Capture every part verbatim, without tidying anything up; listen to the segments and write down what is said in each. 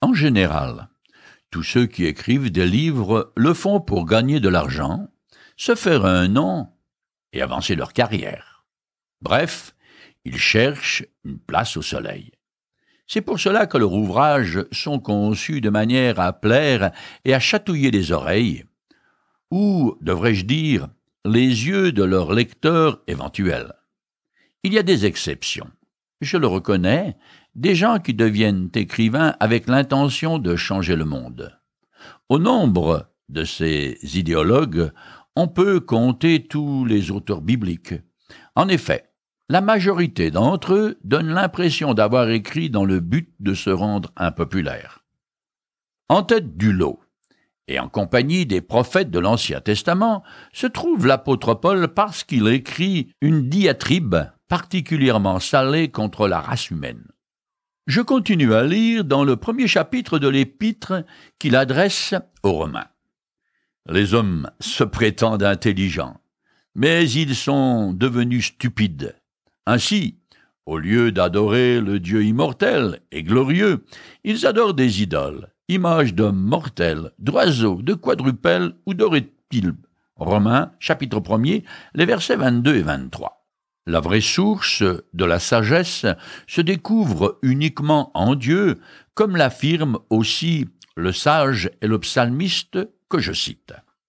En général, tous ceux qui écrivent des livres le font pour gagner de l'argent, se faire un nom et avancer leur carrière. Bref, ils cherchent une place au soleil. C'est pour cela que leurs ouvrages sont conçus de manière à plaire et à chatouiller les oreilles, ou, devrais-je dire, les yeux de leurs lecteurs éventuels. Il y a des exceptions. Je le reconnais, des gens qui deviennent écrivains avec l'intention de changer le monde. Au nombre de ces idéologues, on peut compter tous les auteurs bibliques. En effet, la majorité d'entre eux donnent l'impression d'avoir écrit dans le but de se rendre impopulaires. En tête du lot, et en compagnie des prophètes de l'Ancien Testament, se trouve l'apôtre Paul parce qu'il écrit une diatribe particulièrement salée contre la race humaine. Je continue à lire dans le premier chapitre de l'épître qu'il adresse aux Romains. Les hommes se prétendent intelligents, mais ils sont devenus stupides. Ainsi, au lieu d'adorer le Dieu immortel et glorieux, ils adorent des idoles, images d'hommes mortels, d'oiseaux, de quadrupèdes ou de reptiles. Romains, chapitre premier, les versets vingt-deux et vingt-trois. La vraie source de la sagesse se découvre uniquement en Dieu, comme l'affirme aussi le sage et le psalmiste que je cite.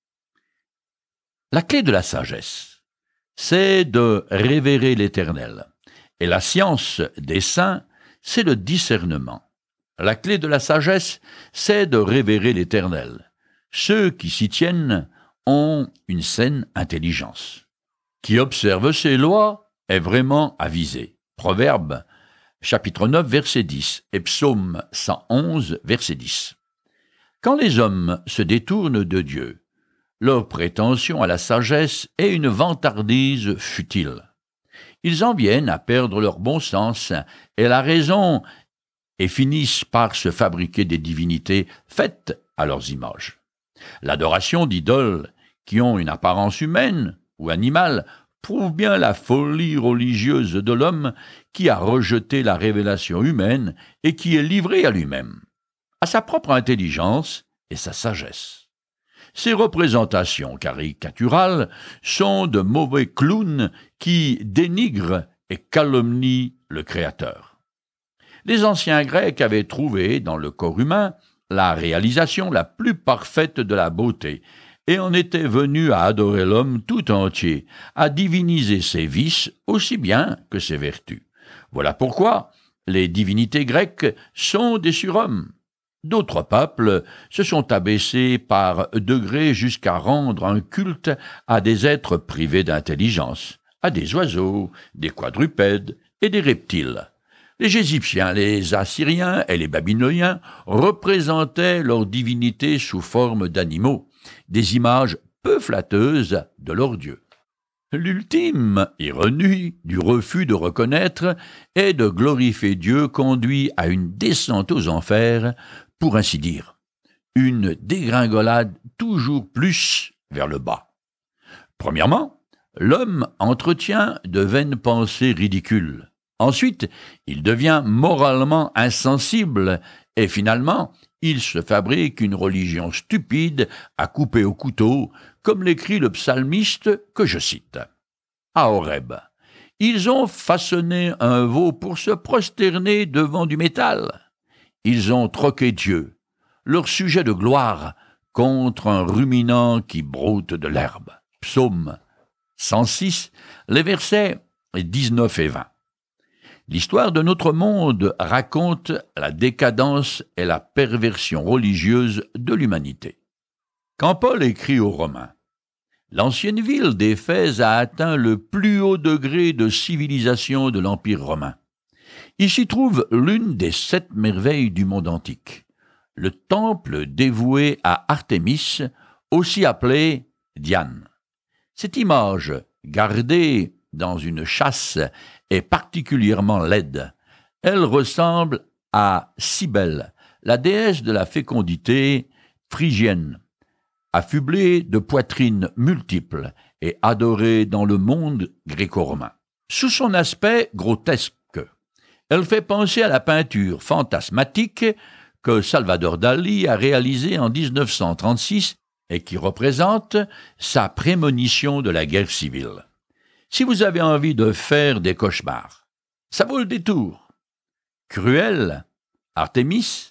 La clé de la sagesse, c'est de révérer l'Éternel, et la science des saints, c'est le discernement. La clé de la sagesse, c'est de révérer l'Éternel. Ceux qui s'y tiennent ont une saine intelligence. Qui observe ses lois est vraiment avisé. Proverbe, chapitre neuf, verset dix, et Psaume cent onze, verset dix. Quand les hommes se détournent de Dieu, leur prétention à la sagesse est une vantardise futile. Ils en viennent à perdre leur bon sens et la raison et finissent par se fabriquer des divinités faites à leurs images. L'adoration d'idoles qui ont une apparence humaine ou animale prouve bien la folie religieuse de l'homme qui a rejeté la révélation humaine et qui est livré à lui-même, à sa propre intelligence et sa sagesse. Ces représentations caricaturales sont de mauvais clowns qui dénigrent et calomnient le Créateur. Les anciens Grecs avaient trouvé dans le corps humain la réalisation la plus parfaite de la beauté, et en étaient venus à adorer l'homme tout entier, à diviniser ses vices aussi bien que ses vertus. Voilà pourquoi les divinités grecques sont des surhommes. D'autres peuples se sont abaissés par degrés jusqu'à rendre un culte à des êtres privés d'intelligence, à des oiseaux, des quadrupèdes et des reptiles. Les Égyptiens, les Assyriens et les Babyloniens représentaient leurs divinités sous forme d'animaux, des images peu flatteuses de leurs dieux. L'ultime ironie du refus de reconnaître et de glorifier Dieu conduit à une descente aux enfers, pour ainsi dire, une dégringolade toujours plus vers le bas. Premièrement, l'homme entretient de vaines pensées ridicules. Ensuite, il devient moralement insensible et finalement, il se fabrique une religion stupide à couper au couteau, comme l'écrit le psalmiste que je cite. À Horeb, ils ont façonné un veau pour se prosterner devant du métal. Ils ont troqué Dieu, leur sujet de gloire, contre un ruminant qui broute de l'herbe. Psaume cent six, les versets dix-neuf et vingt. L'histoire de notre monde raconte la décadence et la perversion religieuse de l'humanité. Quand Paul écrit aux Romains, l'ancienne ville d'Éphèse a atteint le plus haut degré de civilisation de l'Empire romain. Il s'y trouve l'une des sept merveilles du monde antique, le temple dévoué à Artémis, aussi appelé Diane. Cette image, gardée dans une châsse, est particulièrement laide. Elle ressemble à Cybèle, la déesse de la fécondité phrygienne, affublée de poitrines multiples et adorée dans le monde gréco-romain. Sous son aspect grotesque, elle fait penser à la peinture fantasmatique que Salvador Dali a réalisé en dix-neuf cent trente-six et qui représente sa prémonition de la guerre civile. Si vous avez envie de faire des cauchemars, ça vaut le détour. Cruel, Artémis,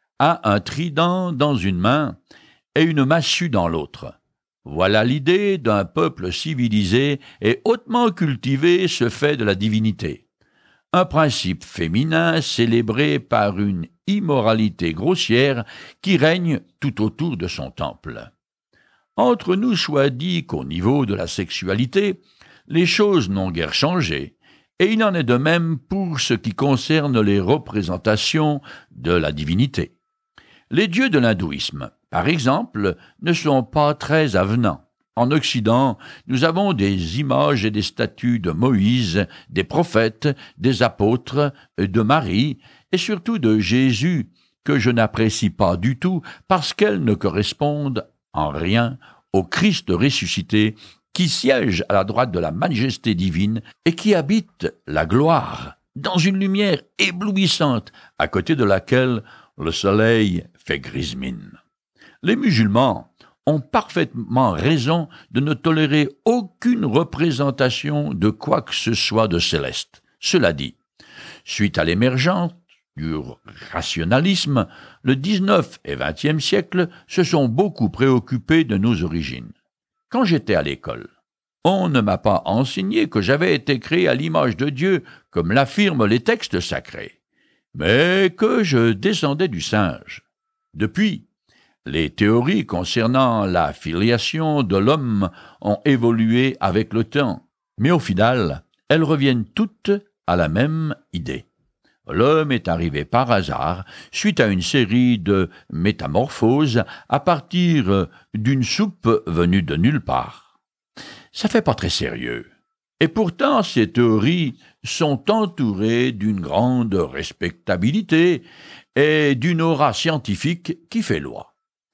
a un trident dans une main et une massue dans l'autre. Voilà l'idée d'un peuple civilisé et hautement cultivé se fait de la divinité. Un principe féminin célébré par une immoralité grossière qui règne tout autour de son temple. Entre nous soit dit qu'au niveau de la sexualité, les choses n'ont guère changé, et il en est de même pour ce qui concerne les représentations de la divinité. Les dieux de l'hindouisme, par exemple, ne sont pas très avenants. En Occident, nous avons des images et des statues de Moïse, des prophètes, des apôtres, de Marie, et surtout de Jésus, que je n'apprécie pas du tout parce qu'elles ne correspondent en rien au Christ ressuscité qui siège à la droite de la majesté divine et qui habite la gloire dans une lumière éblouissante à côté de laquelle le soleil fait grise mine. Les musulmans ont parfaitement raison de ne tolérer aucune représentation de quoi que ce soit de céleste. Cela dit, suite à l'émergence du rationalisme, le dix-neuvième et vingtième siècle se sont beaucoup préoccupés de nos origines. Quand j'étais à l'école, on ne m'a pas enseigné que j'avais été créé à l'image de Dieu, comme l'affirment les textes sacrés, mais que je descendais du singe. Depuis, les théories concernant la filiation de l'homme ont évolué avec le temps, mais au final, elles reviennent toutes à la même idée. L'homme est arrivé par hasard, suite à une série de métamorphoses, à partir d'une soupe venue de nulle part. Ça fait pas très sérieux. Et pourtant, ces théories sont entourées d'une grande respectabilité et d'une aura scientifique qui fait loi.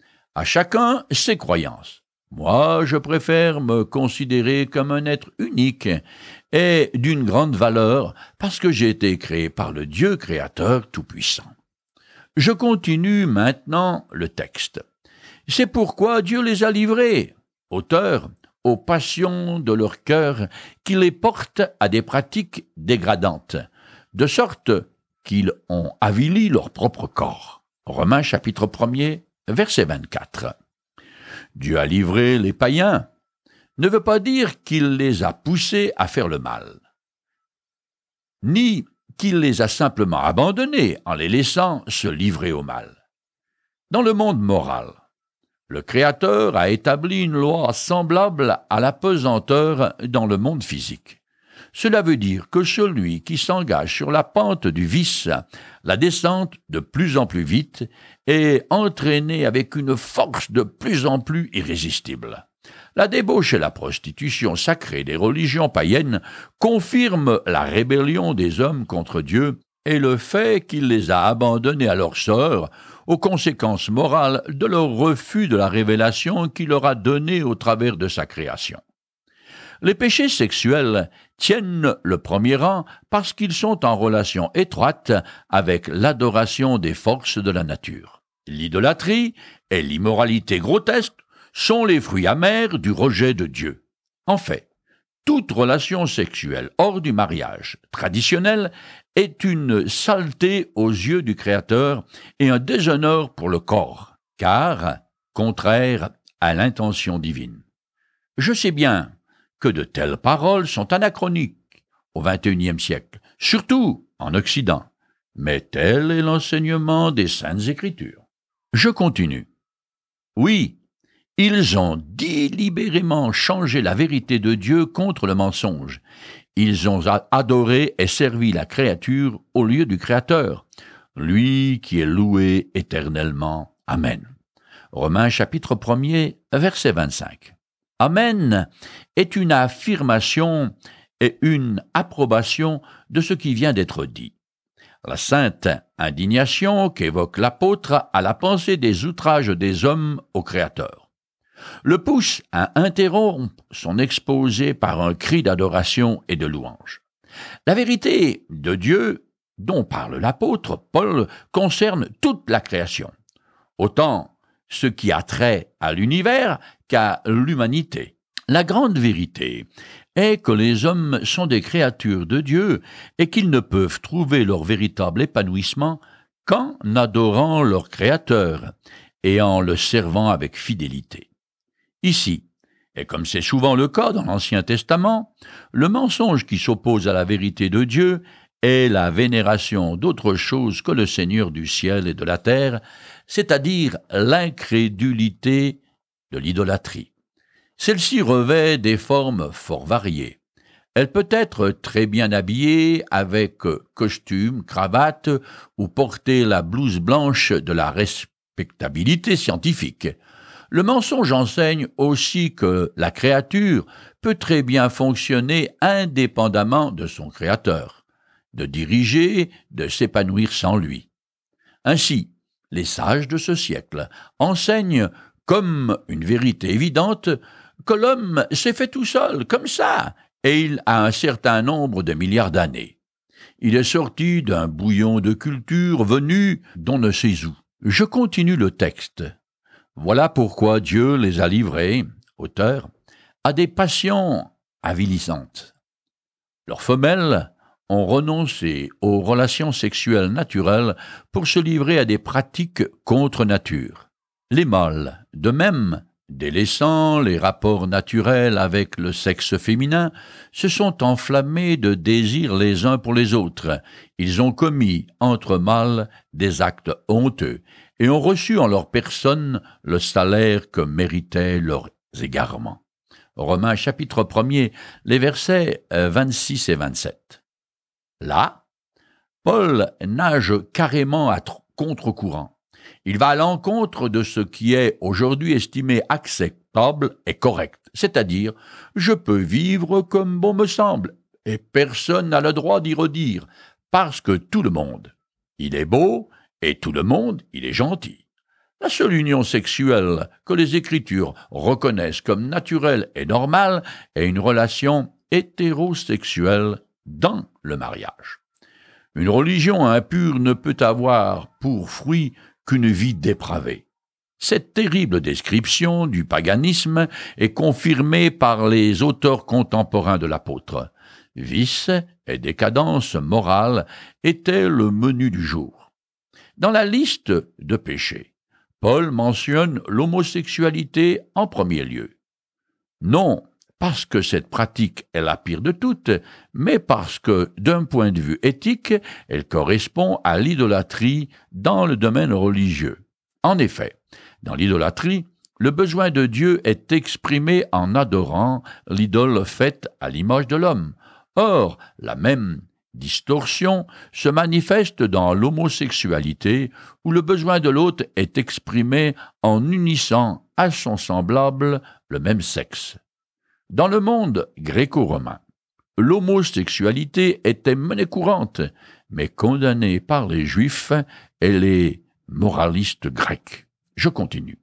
À chacun ses croyances. Moi, je préfère me considérer comme un être unique et d'une grande valeur parce que j'ai été créé par le Dieu créateur tout-puissant. Je continue maintenant le texte. C'est pourquoi Dieu les a livrés, auteurs, aux passions de leur cœur qui les portent à des pratiques dégradantes, de sorte qu'ils ont avili leur propre corps. Romains chapitre premier, verset vingt-quatre. Dieu a livré les païens ne veut pas dire qu'il les a poussés à faire le mal, ni qu'il les a simplement abandonnés en les laissant se livrer au mal. Dans le monde moral, le Créateur a établi une loi semblable à la pesanteur dans le monde physique. Cela veut dire que celui qui s'engage sur la pente du vice, la descente de plus en plus vite, est entraîné avec une force de plus en plus irrésistible. La débauche et la prostitution sacrée des religions païennes confirment la rébellion des hommes contre Dieu et le fait qu'il les a abandonnés à leur sort, aux conséquences morales de leur refus de la révélation qu'il leur a donnée au travers de sa création. Les péchés sexuels tiennent le premier rang parce qu'ils sont en relation étroite avec l'adoration des forces de la nature. L'idolâtrie et l'immoralité grotesque sont les fruits amers du rejet de Dieu. En fait, toute relation sexuelle hors du mariage traditionnel est une saleté aux yeux du Créateur et un déshonneur pour le corps, car contraire à l'intention divine. Je sais bien que de telles paroles sont anachroniques au vingt et unième siècle, surtout en Occident, mais tel est l'enseignement des Saintes Écritures. Je continue. Oui, ils ont délibérément changé la vérité de Dieu contre le mensonge. Ils ont adoré et servi la créature au lieu du Créateur, lui qui est loué éternellement. Amen. Romains chapitre premier, verset vingt-cinq. Amen est une affirmation et une approbation de ce qui vient d'être dit. La sainte indignation qu'évoque l'apôtre à la pensée des outrages des hommes au Créateur le pousse à interrompre son exposé par un cri d'adoration et de louange. La vérité de Dieu dont parle l'apôtre Paul concerne toute la création, autant ce qui a trait à l'univers qu'à l'humanité. La grande vérité est que les hommes sont des créatures de Dieu et qu'ils ne peuvent trouver leur véritable épanouissement qu'en adorant leur Créateur et en le servant avec fidélité. Ici, et comme c'est souvent le cas dans l'Ancien Testament, le mensonge qui s'oppose à la vérité de Dieu est la vénération d'autre chose que le Seigneur du ciel et de la terre, c'est-à-dire l'incrédulité de l'idolâtrie. Celle-ci revêt des formes fort variées. Elle peut être très bien habillée avec costume, cravate ou porter la blouse blanche de la respectabilité scientifique. Le mensonge enseigne aussi que la créature peut très bien fonctionner indépendamment de son créateur, de diriger, de s'épanouir sans lui. Ainsi, les sages de ce siècle enseignent comme une vérité évidente que l'homme s'est fait tout seul, comme ça, et il a un certain nombre de milliards d'années. Il est sorti d'un bouillon de culture venu d'on ne sait où. Je continue le texte. Voilà pourquoi Dieu les a livrés, auteur, à des passions avilissantes. Leurs femelles ont renoncé aux relations sexuelles naturelles pour se livrer à des pratiques contre nature. Les mâles, de même, délaissant les rapports naturels avec le sexe féminin, se sont enflammés de désirs les uns pour les autres. Ils ont commis, entre mâles, des actes honteux et ont reçu en leur personne le salaire que méritaient leurs égarements. Romains chapitre premier, les versets vingt-six et vingt-sept. Là, Paul nage carrément à contre-courant. Il va à l'encontre de ce qui est aujourd'hui estimé acceptable et correct, c'est-à-dire « je peux vivre comme bon me semble » et personne n'a le droit d'y redire, parce que tout le monde, il est beau et tout le monde, il est gentil. La seule union sexuelle que les Écritures reconnaissent comme naturelle et normale est une relation hétérosexuelle dans le mariage. Une religion impure ne peut avoir pour fruit qu'une vie dépravée. Cette terrible description du paganisme est confirmée par les auteurs contemporains de l'apôtre. Vice et décadence morale étaient le menu du jour. Dans la liste de péchés, Paul mentionne l'homosexualité en premier lieu. Non parce que cette pratique est la pire de toutes, mais parce que, d'un point de vue éthique, elle correspond à l'idolâtrie dans le domaine religieux. En effet, dans l'idolâtrie, le besoin de Dieu est exprimé en adorant l'idole faite à l'image de l'homme. Or, la même distorsion se manifeste dans l'homosexualité, où le besoin de l'autre est exprimé en unissant à son semblable le même sexe. Dans le monde gréco-romain, l'homosexualité était monnaie courante, mais condamnée par les Juifs et les moralistes grecs. Je continue.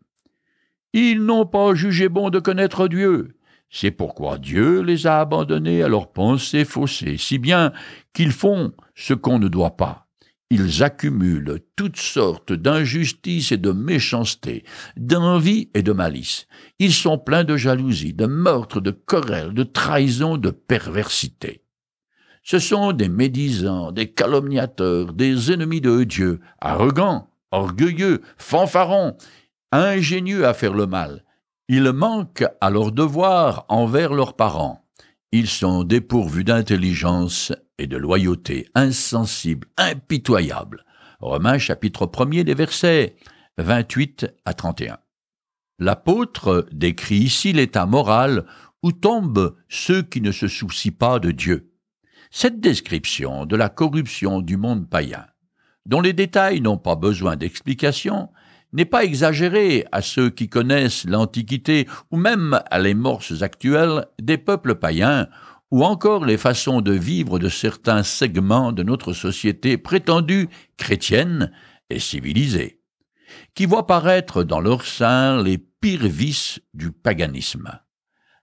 Ils n'ont pas jugé bon de connaître Dieu. C'est pourquoi Dieu les a abandonnés à leurs pensées faussées, si bien qu'ils font ce qu'on ne doit pas. Ils accumulent toutes sortes d'injustices et de méchanceté, d'envie et de malice. Ils sont pleins de jalousie, de meurtre, de querelles, de trahison, de perversité. Ce sont des médisants, des calomniateurs, des ennemis de Dieu, arrogants, orgueilleux, fanfarons, ingénieux à faire le mal. Ils manquent à leur devoir envers leurs parents. Ils sont dépourvus d'intelligence et de loyauté, insensibles, impitoyables. Romains chapitre premier, les versets vingt-huit à trente et un. L'apôtre décrit ici l'état moral où tombent ceux qui ne se soucient pas de Dieu. Cette description de la corruption du monde païen, dont les détails n'ont pas besoin d'explication, n'est pas exagérée à ceux qui connaissent l'Antiquité ou même à les morses actuelles des peuples païens ou encore les façons de vivre de certains segments de notre société prétendue chrétienne et civilisée, qui voient paraître dans leur sein les pires vices du paganisme.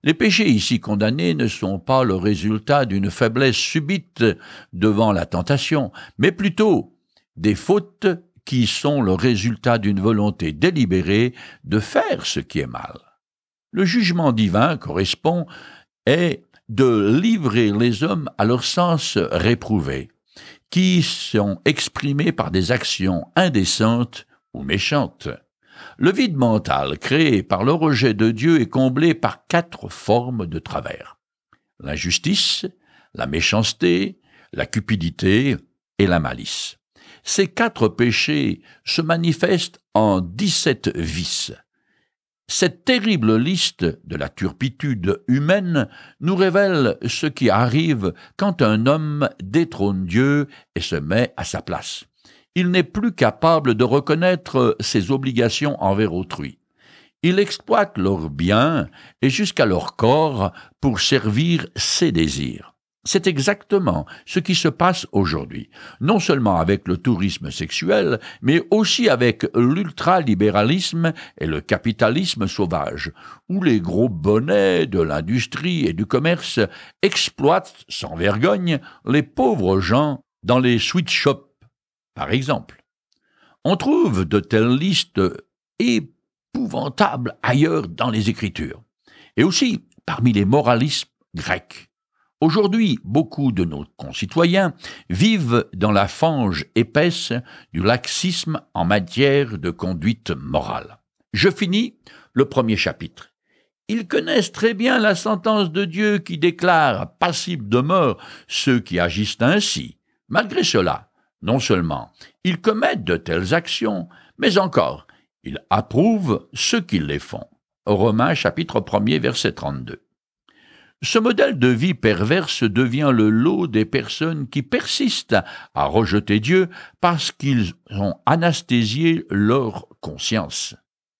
Les péchés ici condamnés ne sont pas le résultat d'une faiblesse subite devant la tentation, mais plutôt des fautes qui sont le résultat d'une volonté délibérée de faire ce qui est mal. Le jugement divin correspond est de livrer les hommes à leur sens réprouvé, qui sont exprimés par des actions indécentes ou méchantes. Le vide mental créé par le rejet de Dieu est comblé par quatre formes de travers: l'injustice, la méchanceté, la cupidité et la malice. Ces quatre péchés se manifestent en dix-sept vices. Cette terrible liste de la turpitude humaine nous révèle ce qui arrive quand un homme détrône Dieu et se met à sa place. Il n'est plus capable de reconnaître ses obligations envers autrui. Il exploite leurs biens et jusqu'à leur corps pour servir ses désirs. C'est exactement ce qui se passe aujourd'hui, non seulement avec le tourisme sexuel, mais aussi avec l'ultralibéralisme et le capitalisme sauvage, où les gros bonnets de l'industrie et du commerce exploitent sans vergogne les pauvres gens dans les sweet shops, par exemple. On trouve de telles listes épouvantables ailleurs dans les Écritures, et aussi parmi les moralistes grecs. Aujourd'hui, beaucoup de nos concitoyens vivent dans la fange épaisse du laxisme en matière de conduite morale. Je finis le premier chapitre. Ils connaissent très bien la sentence de Dieu qui déclare passibles de mort ceux qui agissent ainsi. Malgré cela, non seulement ils commettent de telles actions, mais encore, ils approuvent ceux qui les font. Romains chapitre premier, verset trente-deux. Ce modèle de vie perverse devient le lot des personnes qui persistent à rejeter Dieu parce qu'ils ont anesthésié leur conscience.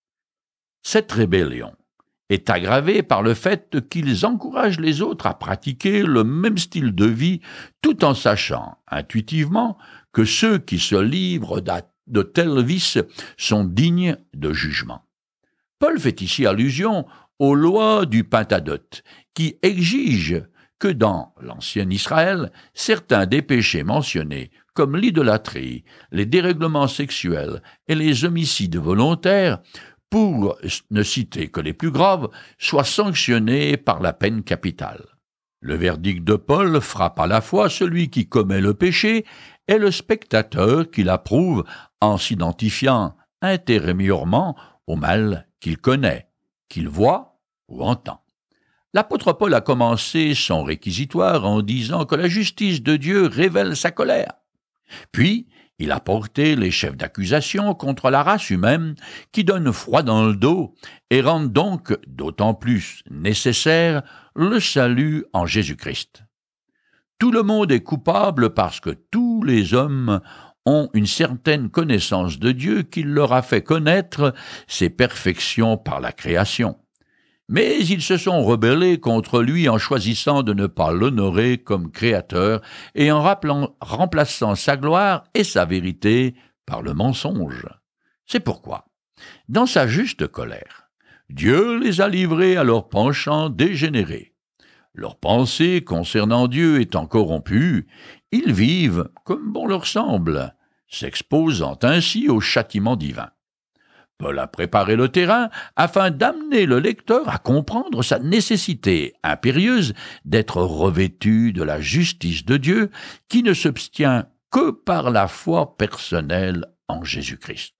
Cette rébellion est aggravée par le fait qu'ils encouragent les autres à pratiquer le même style de vie tout en sachant intuitivement que ceux qui se livrent de tels vices sont dignes de jugement. Paul fait ici allusion aux lois du Pentateuque, qui exigent que dans l'ancien Israël, certains des péchés mentionnés, comme l'idolâtrie, les dérèglements sexuels et les homicides volontaires, pour ne citer que les plus graves, soient sanctionnés par la peine capitale. Le verdict de Paul frappe à la fois celui qui commet le péché et le spectateur qui l'approuve en s'identifiant intérieurement au mal qu'il connaît, qu'il voit ou entend. L'apôtre Paul a commencé son réquisitoire en disant que la justice de Dieu révèle sa colère. Puis, il a porté les chefs d'accusation contre la race humaine qui donne froid dans le dos et rend donc d'autant plus nécessaire le salut en Jésus-Christ. Tout le monde est coupable parce que tous les hommes ont une certaine connaissance de Dieu qui leur a fait connaître ses perfections par la création. Mais ils se sont rebellés contre lui en choisissant de ne pas l'honorer comme créateur et en rappelant, remplaçant sa gloire et sa vérité par le mensonge. C'est pourquoi, dans sa juste colère, Dieu les a livrés à leurs penchants dégénérés. Leurs pensées concernant Dieu étant corrompues, ils vivent comme bon leur semble, s'exposant ainsi au châtiment divin. Paul a préparé le terrain afin d'amener le lecteur à comprendre sa nécessité impérieuse d'être revêtu de la justice de Dieu qui ne s'obtient que par la foi personnelle en Jésus-Christ.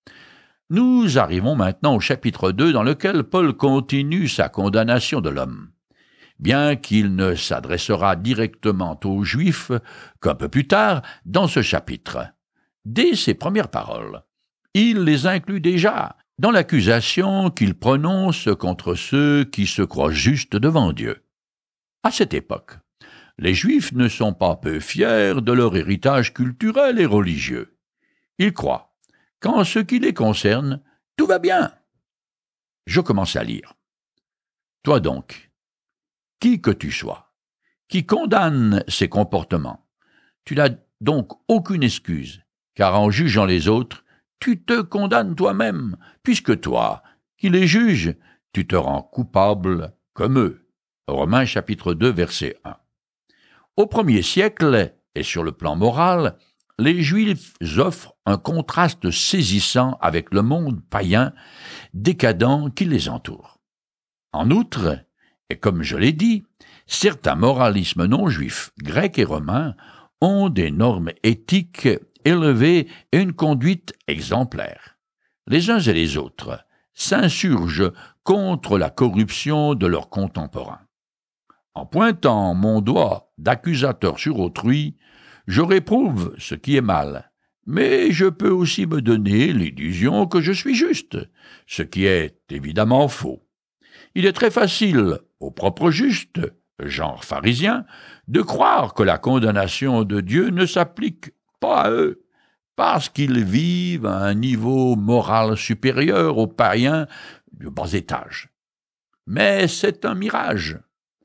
Nous arrivons maintenant au chapitre deux dans lequel Paul continue sa condamnation de l'homme. Bien qu'il ne s'adressera directement aux Juifs qu'un peu plus tard dans ce chapitre. Dès ses premières paroles, il les inclut déjà dans l'accusation qu'il prononce contre ceux qui se croient justes devant Dieu. À cette époque, les Juifs ne sont pas peu fiers de leur héritage culturel et religieux. Ils croient qu'en ce qui les concerne, tout va bien. Je commence à lire. Toi donc, qui que tu sois, qui condamne ces comportements, tu n'as donc aucune excuse, car en jugeant les autres, tu te condamnes toi-même, puisque toi, qui les juges, tu te rends coupable comme eux. Romains chapitre deux, verset un. Au premier siècle, et sur le plan moral, les Juifs offrent un contraste saisissant avec le monde païen décadent qui les entoure. En outre, et comme je l'ai dit, certains moralismes non juifs, grecs et romains, ont des normes éthiques élevées et une conduite exemplaire. Les uns et les autres s'insurgent contre la corruption de leurs contemporains. En pointant mon doigt d'accusateur sur autrui, je réprouve ce qui est mal, mais je peux aussi me donner l'illusion que je suis juste, ce qui est évidemment faux. Il est très facile aux propres justes, genre pharisiens, de croire que la condamnation de Dieu ne s'applique pas à eux, parce qu'ils vivent à un niveau moral supérieur aux païens du bas étage. Mais c'est un mirage.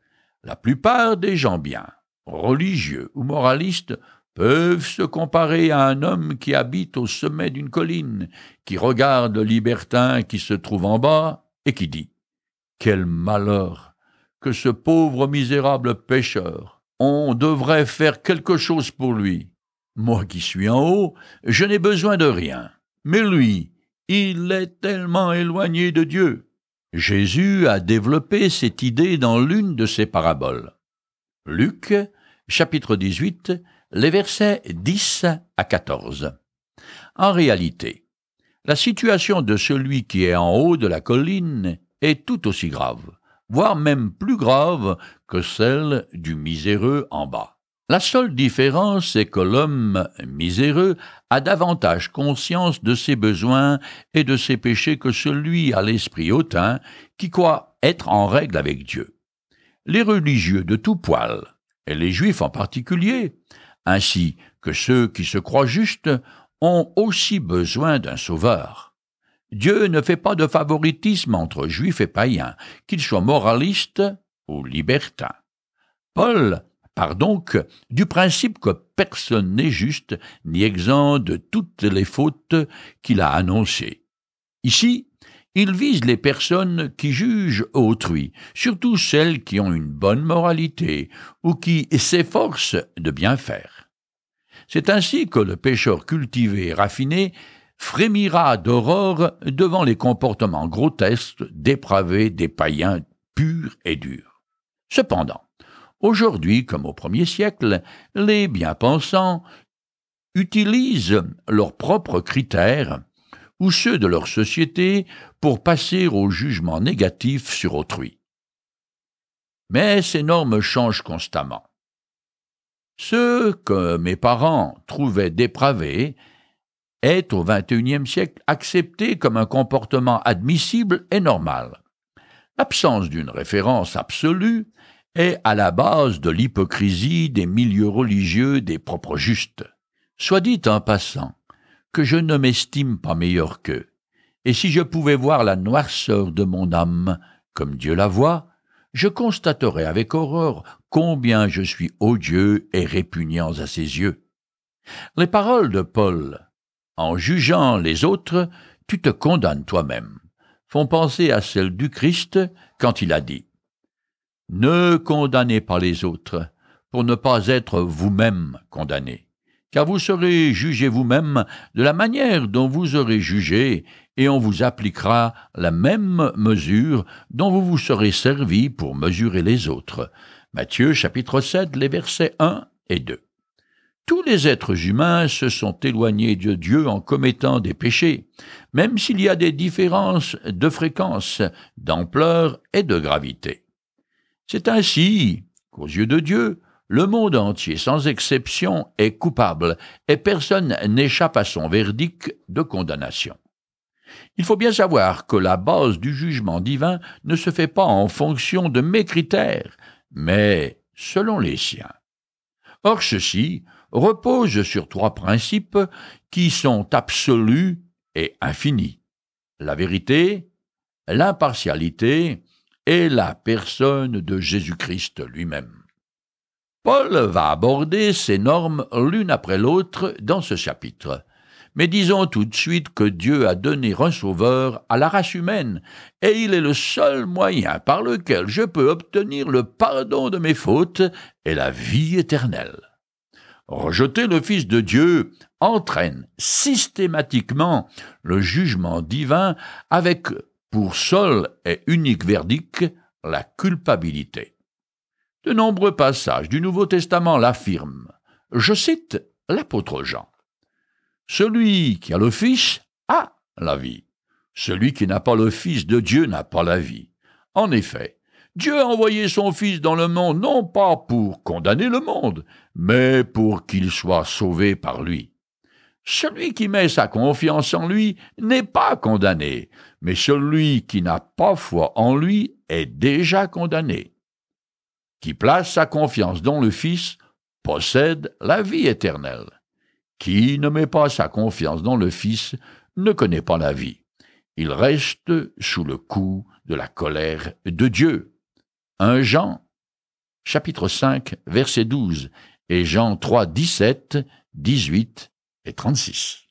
La plupart des gens bien, religieux ou moralistes, peuvent se comparer à un homme qui habite au sommet d'une colline, qui regarde le libertin qui se trouve en bas et qui dit « Quel malheur que ce pauvre misérable pécheur! On devrait faire quelque chose pour lui. Moi qui suis en haut, je n'ai besoin de rien. Mais lui, il est tellement éloigné de Dieu. » Jésus a développé cette idée dans l'une de ses paraboles. Luc, chapitre dix-huit, les versets dix à quatorze. En réalité, la situation de celui qui est en haut de la colline est tout aussi grave, voire même plus grave que celle du miséreux en bas. La seule différence est que l'homme miséreux a davantage conscience de ses besoins et de ses péchés que celui à l'esprit hautain qui croit être en règle avec Dieu. Les religieux de tout poil, et les Juifs en particulier, ainsi que ceux qui se croient justes, ont aussi besoin d'un sauveur. Dieu ne fait pas de favoritisme entre Juifs et païens, qu'ils soient moralistes ou libertins. Paul part donc du principe que personne n'est juste ni exempt de toutes les fautes qu'il a annoncées. Ici, il vise les personnes qui jugent autrui, surtout celles qui ont une bonne moralité ou qui s'efforcent de bien faire. C'est ainsi que le pécheur cultivé et raffiné frémira d'horreur devant les comportements grotesques, dépravés des païens purs et durs. Cependant, aujourd'hui, comme au premier siècle, les bien-pensants utilisent leurs propres critères ou ceux de leur société pour passer au jugement négatif sur autrui. Mais ces normes changent constamment. Ce que mes parents trouvaient dépravé est au vingt et unième siècle accepté comme un comportement admissible et normal. L'absence d'une référence absolue est à la base de l'hypocrisie des milieux religieux des propres justes. Soit dit en passant que je ne m'estime pas meilleur qu'eux, et si je pouvais voir la noirceur de mon âme comme Dieu la voit, je constaterais avec horreur combien je suis odieux et répugnant à ses yeux. Les paroles de Paul, en jugeant les autres, tu te condamnes toi-même, font penser à celles du Christ quand il a dit « Ne condamnez pas les autres, pour ne pas être vous-même condamnés, car vous serez jugés vous-même de la manière dont vous aurez jugé, et on vous appliquera la même mesure dont vous vous serez servi pour mesurer les autres. » Matthieu chapitre sept, les versets un et deux. Tous les êtres humains se sont éloignés de Dieu en commettant des péchés, même s'il y a des différences de fréquence, d'ampleur et de gravité. C'est ainsi qu'aux yeux de Dieu, le monde entier, sans exception, est coupable et personne n'échappe à son verdict de condamnation. Il faut bien savoir que la base du jugement divin ne se fait pas en fonction de mes critères, mais selon les siens. Or, ceci repose sur trois principes qui sont absolus et infinis: la vérité, l'impartialité et la personne de Jésus-Christ lui-même. Paul va aborder ces normes l'une après l'autre dans ce chapitre, Mais disons tout de suite que Dieu a donné un sauveur à la race humaine, et il est le seul moyen par lequel je peux obtenir le pardon de mes fautes et la vie éternelle. Rejeter le Fils de Dieu entraîne systématiquement le jugement divin avec pour seul et unique verdict la culpabilité. De nombreux passages du Nouveau Testament l'affirment. Je cite l'apôtre Jean. « Celui qui a le Fils a la vie. Celui qui n'a pas le Fils de Dieu n'a pas la vie. En effet, Dieu a envoyé son Fils dans le monde non pas pour condamner le monde, mais pour qu'il soit sauvé par lui. Celui qui met sa confiance en lui n'est pas condamné, mais celui qui n'a pas foi en lui est déjà condamné. Qui place sa confiance dans le Fils possède la vie éternelle. Qui ne met pas sa confiance dans le Fils ne connaît pas la vie. Il reste sous le coup de la colère de Dieu. » premier Jean, chapitre cinq, verset douze, et Jean trois, dix-sept, dix-huit et trente-six.